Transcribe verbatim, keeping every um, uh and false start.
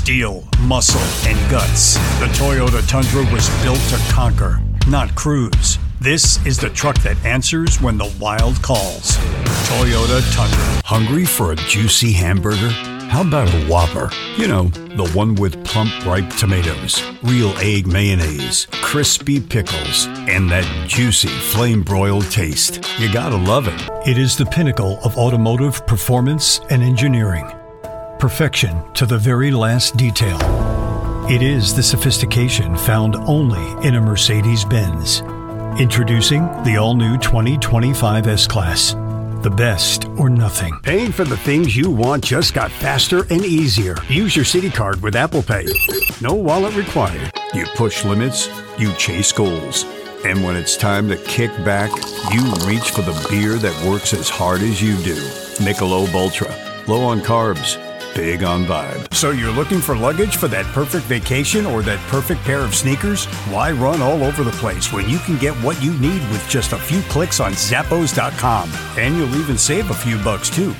Steel, muscle, and guts. The Toyota Tundra was built to conquer, not cruise. This is the truck that answers when the wild calls. Toyota Tundra. Hungry for a juicy hamburger? How about a Whopper? You know, the one with plump, ripe tomatoes, real egg mayonnaise, crispy pickles, and that juicy flame-broiled taste. You gotta love it. It is the pinnacle of automotive performance and engineering. Perfection to the very last detail. It is the sophistication found only in a Mercedes-Benz. Introducing the all-new twenty twenty-five S-Class. The best or nothing. Paying for the things you want just got faster and easier. Use your Citi card with Apple Pay. No wallet required. You push limits, you chase goals. And when it's time to kick back, you reach for the beer that works as hard as you do. Michelob Ultra. Low on carbs. Big on vibe. So you're looking for luggage for that perfect vacation or that perfect pair of sneakers? Why run all over the place when you can get what you need with just a few clicks on Zappos dot com? And you'll even save a few bucks too.